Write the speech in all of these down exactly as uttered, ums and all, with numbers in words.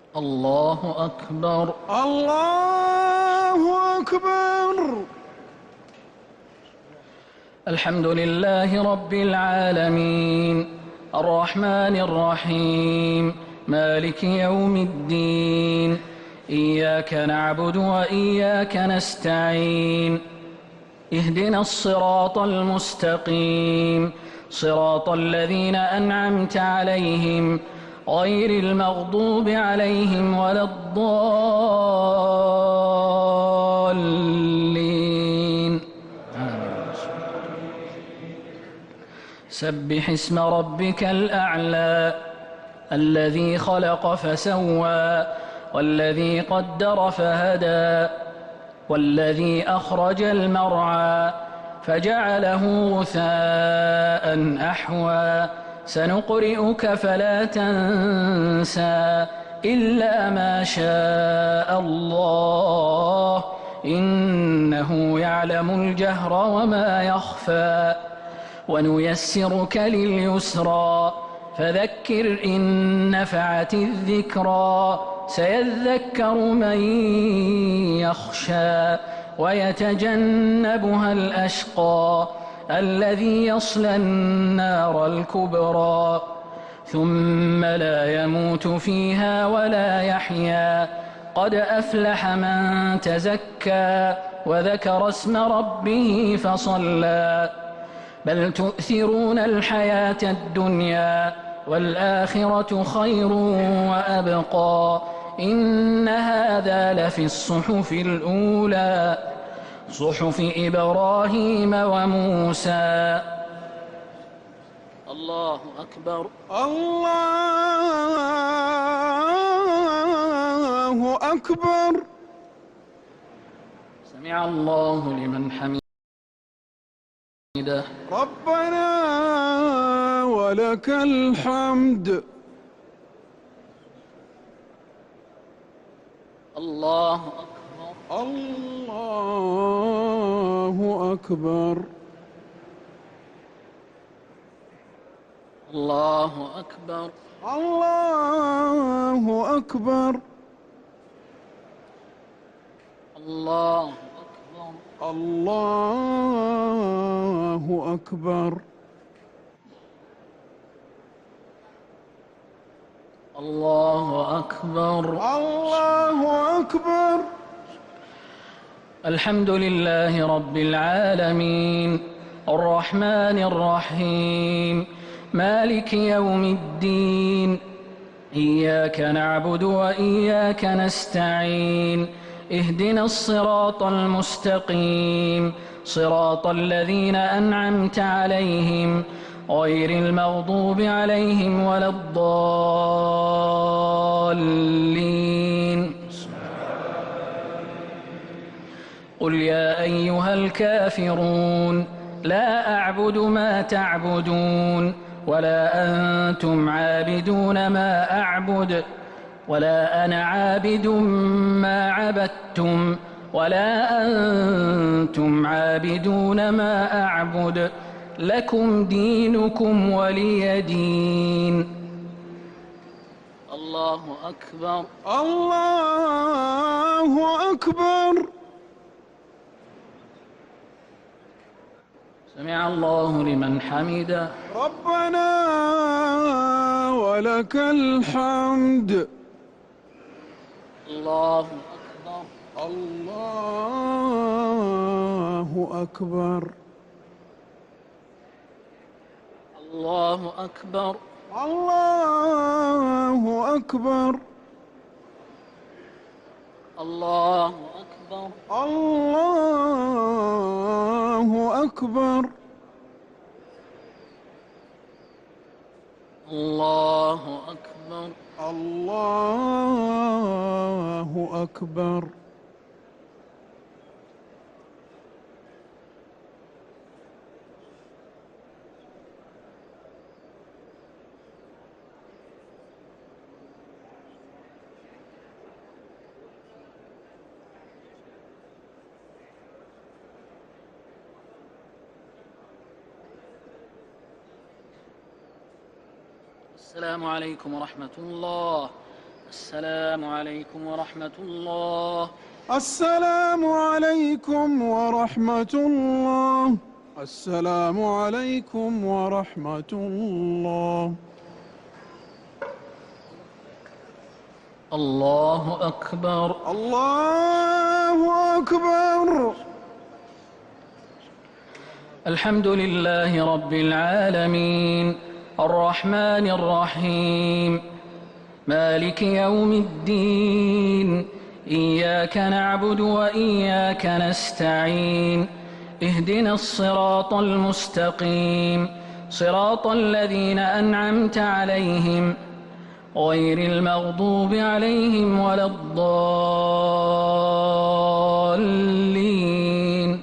الله أكبر. الله أكبر. الحمد لله رب العالمين، الرحمن الرحيم، مالك يوم الدين، إياك نعبد وإياك نستعين، اهدنا الصراط المستقيم، صراط الذين أنعمت عليهم غير المغضوب عليهم ولا الضالين. سبح اسم ربك الأعلى الذي خلق فسوى والذي قدر فهدى والذي أخرج المرعى فجعله غثاء أحوى سنقرئك فلا تنسى إلا ما شاء الله إنه يعلم الجهر وما يخفى ونيسرك لليسرى فذكر إن نفعت الذكرى سيذكر من يخشى ويتجنبها الأشقى الذي يصلى النار الكبرى ثم لا يموت فيها ولا يحيا قد أفلح من تزكى وذكر اسم ربه فصلى بل تؤثرون الحياة الدنيا والآخرة خير وأبقى إن هذا لفي الصحف الأولى صحف إبراهيم وموسى. الله أكبر. الله أكبر. سمع الله لمن حمده. ربنا ولك الحمد. الله أكبر. الله أكبر. الله أكبر. الله أكبر. الله أكبر. الله أكبر. الله أكبر. الله أكبر. الحمد لله رب العالمين الرحمن الرحيم مالك يوم الدين إياك نعبد وإياك نستعين اهدنا الصراط المستقيم صراط الذين أنعمت عليهم غير المغضوب عليهم ولا الضالين. قل يا أيها الكافرون لا أعبد ما تعبدون ولا أنتم عابدون ما أعبد ولا أنا عابد ما عبدتم ولا أنتم عابدون ما أعبد لكم دينكم ولي دين. الله أكبر. الله أكبر. سمع الله لمن حمده. ربنا ولك الحمد. الله أكبر. الله أكبر. الله أكبر. الله أكبر. الله أكبر. الله أكبر. الله أكبر. الله أكبر. السلام عليكم ورحمة الله. السلام عليكم ورحمة الله. السلام عليكم ورحمة الله. السلام عليكم ورحمة الله. الله أكبر. الله أكبر. الحمد لله رب العالمين الرحمن الرحيم مالك يوم الدين إياك نعبد وإياك نستعين اهدنا الصراط المستقيم صراط الذين أنعمت عليهم غير المغضوب عليهم ولا الضالين.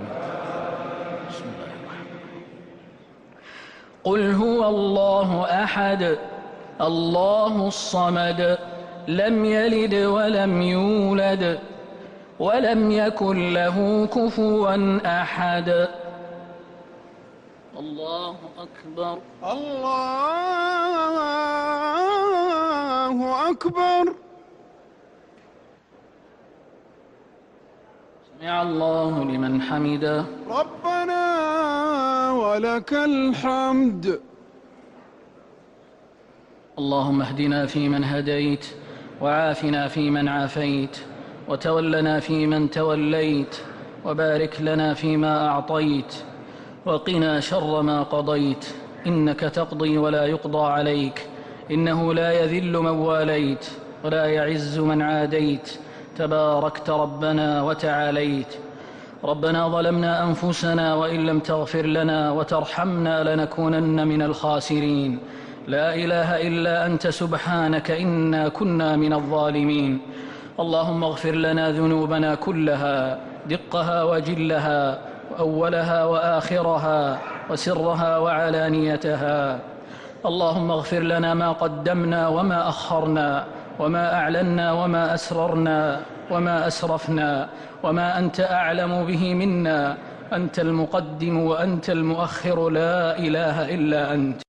قل هو الله أحد الله الصمد لم يلد ولم يولد ولم يكن له كفوا أحد. الله أكبر. الله أكبر. سمع الله لمن حمده. ربنا ولك الحمد. اللهم اهدنا فيمن هديت وعافنا فيمن عافيت وتولنا فيمن توليت وبارك لنا فيما أعطيت وقنا شر ما قضيت إنك تقضي ولا يقضى عليك إنه لا يذل من واليت ولا يعز من عاديت تباركت ربنا وتعاليت. ربنا ظلمنا أنفسنا وإن لم تغفر لنا وترحمنا لنكونن من الخاسرين. لا إله إلا أنت سبحانك إنا كنا من الظالمين. اللهم اغفر لنا ذنوبنا كلها دقها وجلها وأولها وآخرها وسرها وعلانيتها. اللهم اغفر لنا ما قدمنا وما أخرنا وما أعلنا وما أسررنا وما أسرفنا وما أنت أعلم به منا. أنت المقدم وأنت المؤخر لا إله إلا أنت.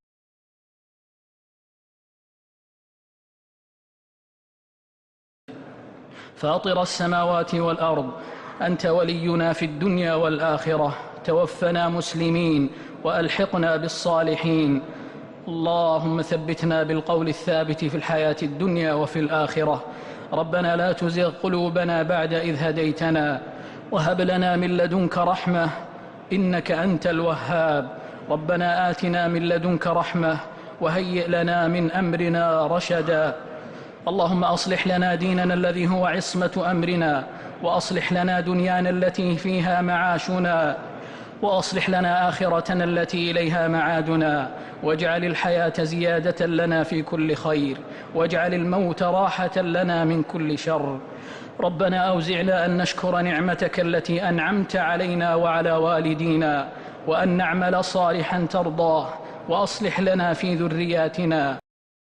فاطر السماوات والأرض أنت ولينا في الدنيا والآخرة توفنا مسلمين وألحقنا بالصالحين. اللهم ثبتنا بالقول الثابت في الحياة الدنيا وفي الآخرة. ربنا لا تزغ قلوبنا بعد إذ هديتنا وهب لنا من لدنك رحمة إنك أنت الوهاب. ربنا آتنا من لدنك رحمة وهيئ لنا من أمرنا رشدا. اللهم أصلح لنا ديننا الذي هو عصمة أمرنا وأصلح لنا دنيانا التي فيها معاشنا وأصلح لنا آخرتنا التي إليها معادنا واجعل الحياة زيادة لنا في كل خير واجعل الموت راحة لنا من كل شر. ربنا أوزعنا أن نشكر نعمتك التي أنعمت علينا وعلى والدينا وأن نعمل صالحا ترضاه وأصلح لنا في ذرياتنا.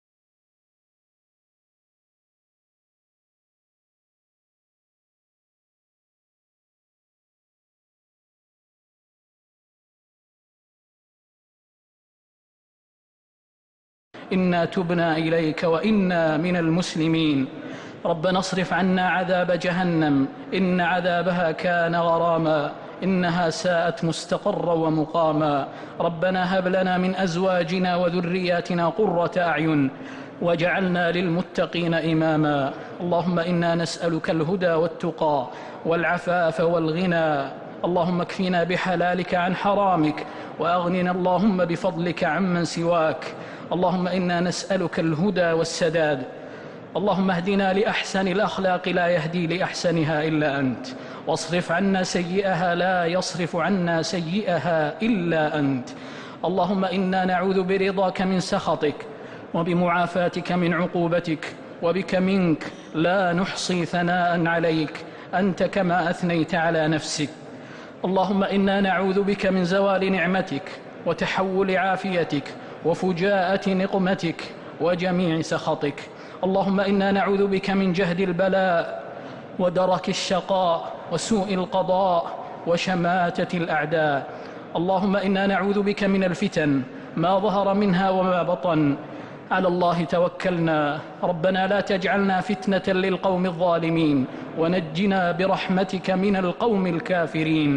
إنا تبنا إليك وإنا من المسلمين. ربنا اصرف عنا عذاب جهنم إن عذابها كان غراما إنها ساءت مستقرا ومقاما. ربنا هب لنا من أزواجنا وذرياتنا قرة أعين واجعلنا للمتقين إماما. اللهم إنا نسألك الهدى والتقى والعفاف والغنى. اللهم اكفنا بحلالك عن حرامك وأغننا اللهم بفضلك عمن سواك. اللهم إنا نسألك الهدى والسداد. اللهم اهدنا لأحسن الأخلاق لا يهدي لأحسنها إلا أنت واصرف عنا سيئها لا يصرف عنا سيئها إلا أنت. اللهم إنا نعوذ برضاك من سخطك وبمعافاتك من عقوبتك وبك منك لا نحصي ثناء عليك أنت كما أثنيت على نفسك. اللهم إنا نعوذ بك من زوال نعمتك وتحول عافيتك وفجاءة نقمتك وجميع سخطك. اللهم إنا نعوذ بك من جهد البلاء ودرك الشقاء وسوء القضاء وشماتة الأعداء. اللهم إنا نعوذ بك من الفتن ما ظهر منها وما بطن على الله توكلنا، ربنا لا تجعلنا فتنة للقوم الظالمين، ونجنا برحمتك من القوم الكافرين.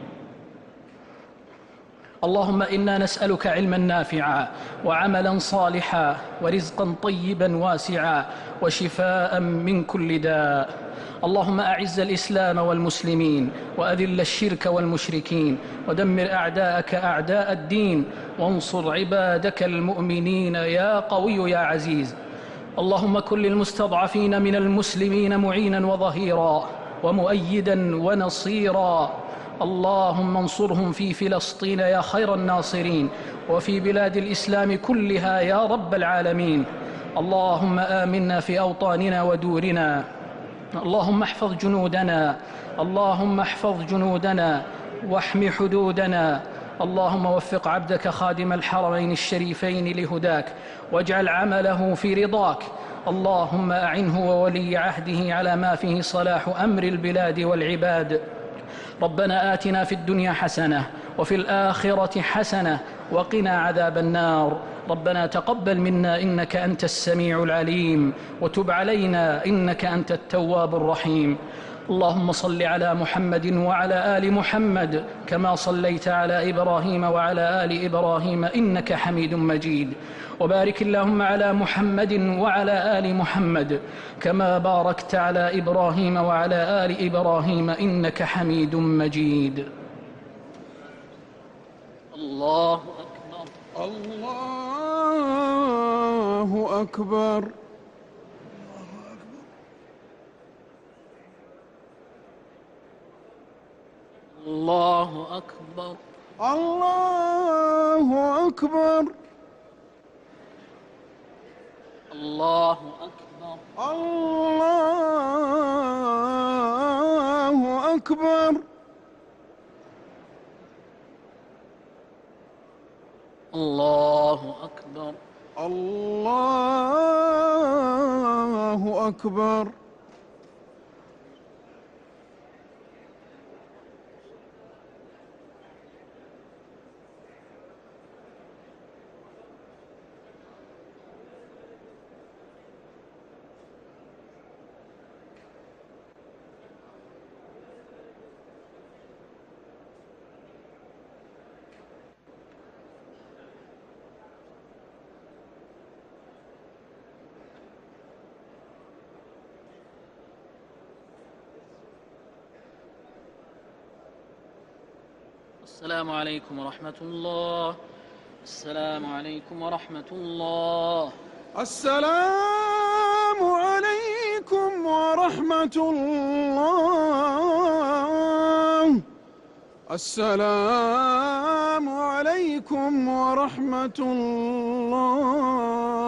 اللهم إنا نسألك علما نافعا وعملا صالحا ورزقا طيبا واسعا وشفاء من كل داء. اللهم أعز الإسلام والمسلمين وأذل الشرك والمشركين ودمر أعداءك أعداء الدين وانصر عبادك المؤمنين يا قوي يا عزيز. اللهم كن للمستضعفين من المسلمين معينا وظهيرا ومؤيدا ونصيرا. اللهم انصرهم في فلسطين يا خير الناصرين وفي بلاد الإسلام كلها يا رب العالمين. اللهم آمنا في أوطاننا ودورنا. اللهم احفظ جنودنا، اللهم احفظ جنودنا واحم حدودنا. اللهم وفق عبدك خادم الحرمين الشريفين لهداك واجعل عمله في رضاك. اللهم أعنه وولي عهده على ما فيه صلاح أمر البلاد والعباد. ربنا آتنا في الدنيا حسنة وفي الآخرة حسنة وقنا عذاب النار. ربنا تقبل منا إنك أنت السميع العليم وتب علينا إنك أنت التواب الرحيم. اللهم صل على محمد وعلى آل محمد كما صليت على إبراهيم وعلى آل إبراهيم إنك حميد مجيد. وبارك اللهم على محمد وعلى آل محمد كما باركت على إبراهيم وعلى آل إبراهيم إنك حميد مجيد. الله أكبر. الله أكبر. الله أكبر. الله أكبر. الله أكبر. الله أكبر. الله أكبر. الله أكبر. السلام عليكم ورحمة الله. السلام عليكم ورحمة الله. السلام عليكم ورحمة الله. السلام عليكم ورحمة الله.